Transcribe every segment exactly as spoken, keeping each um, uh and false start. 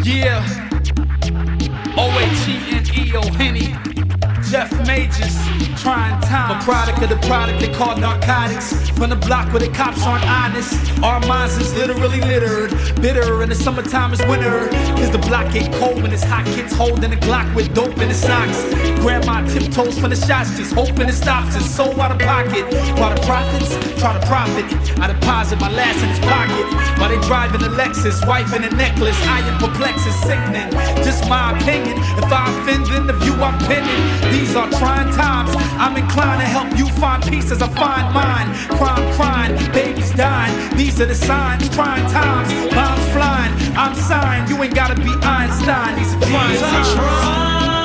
Yeah, O H E N E O Henny, Jeff Majors, trying time. A product of the product they call narcotics. From the block where the cops aren't honest. Our minds is literally littered. Bitter in the summertime is winter. Cause the block get cold when it's hot. Kids holding a Glock with dope in the socks. Grandma tiptoes from the shots, just hoping it stops. It's so out of pocket. While the profits try to profit, I deposit my last in his pocket. While they driving a Lexus, wife in a necklace. I am perplexed, it's sickening. Just my opinion. If I offend, then the view I'm pinning. These are trying times. I'm inclined to help you find peace as I find mine. Crime crying, babies dying. These are the signs. Trying times, bombs flying. I'm signed. You ain't gotta be Einstein. These are trying times.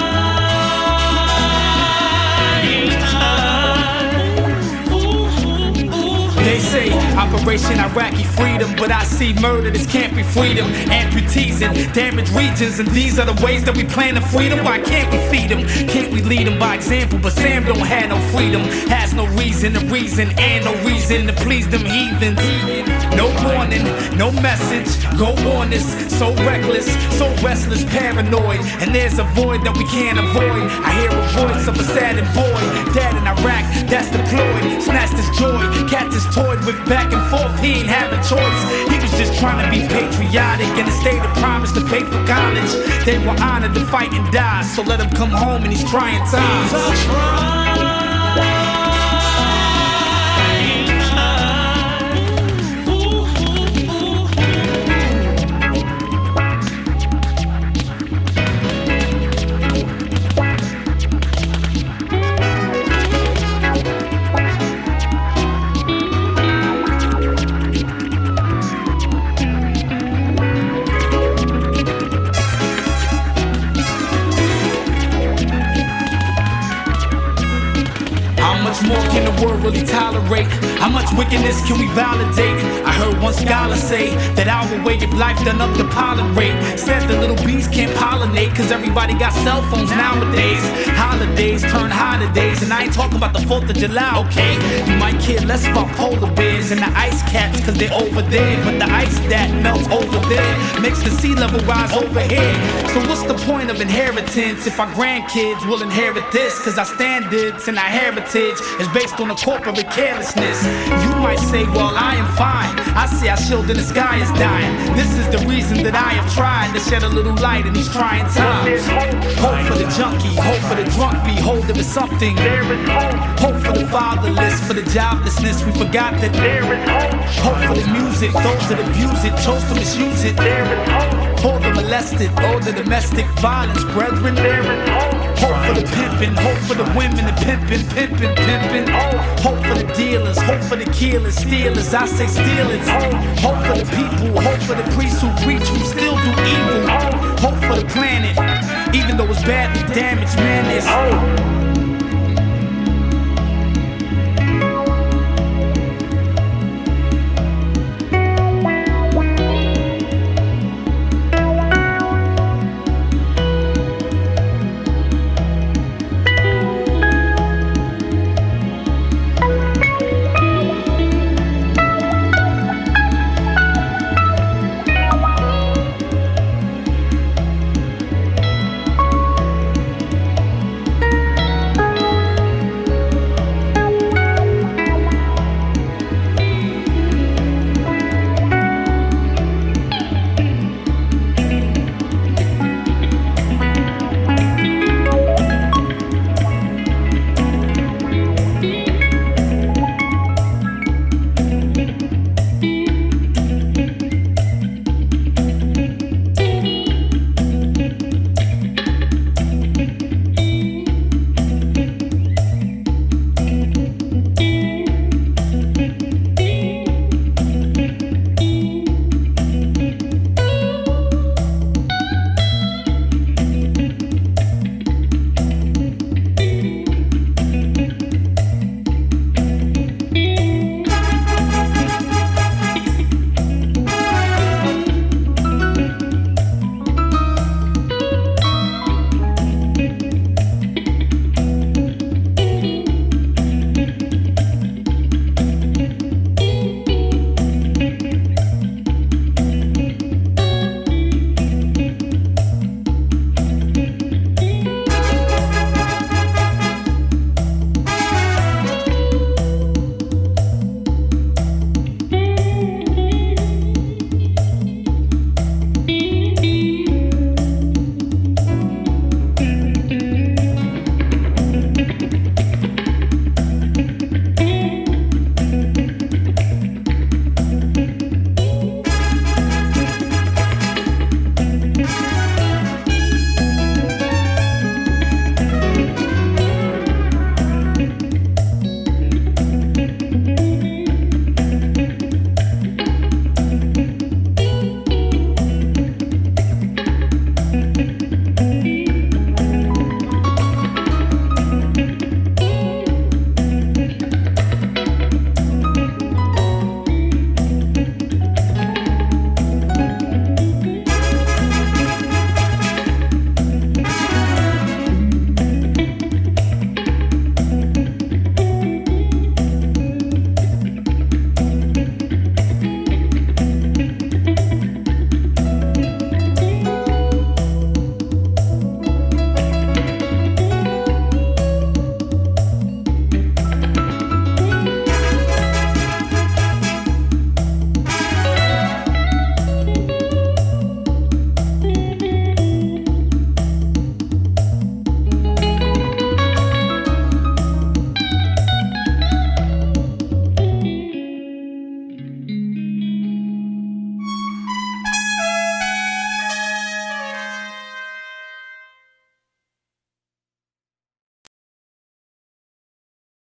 They say Operation Iraqi Freedom, but I see murder, this can't be freedom. Amputees in damaged regions, and these are the ways that we plan to freedom. Why can't we feed them? Can't we lead them by example? But Sam don't have no freedom, has no reason to reason, and no reason to please them heathens. No warning, no message, go on this. So reckless, so restless, paranoid, and there's a void that we can't avoid. I hear a voice of a saddened boy, dad in Iraq, that's deployed. Snatched his joy, cat is toyed with back and forth, he ain't have a choice. He was just trying to be patriotic in a state of promise to pay for college. They were honored to fight and die, so let him come home in these trying times. How much more can the world really tolerate? How much wickedness can we validate? I heard one scholar say that our way of life done up the pollen rate. Said the little bees can't pollinate cause everybody got cell phones nowadays. Holidays turn holidays, and I ain't talking about the fourth of July, okay? You might care less about polar bears and the ice caps cause they're over there. But the ice that melts over there makes the sea level rise over here. So what's the point of inheritance if our grandkids will inherit this? Cause our standards and our heritage is based on a corporate carelessness. You might say, well, I am fine. I see our shield in the sky is dying. This is the reason that I have tried to shed a little light in these trying times. Hope for the junkie, hope for the drunk, behold there is something. Hope for the fatherless, for the joblessness, we forgot that there is hope. Hope for the music, those that abuse it, chose to misuse it. For the molested, or the domestic violence, brethren. Hope for the pimpin', hope for the women, the pimpin', pimpin', pimpin'. Hope for the dealers, hope for the killers, stealers, I say stealers. Hope for the people, hope for the priests who preach, who still do evil. Hope for the planet, even though it's badly damaged, man, there's hope.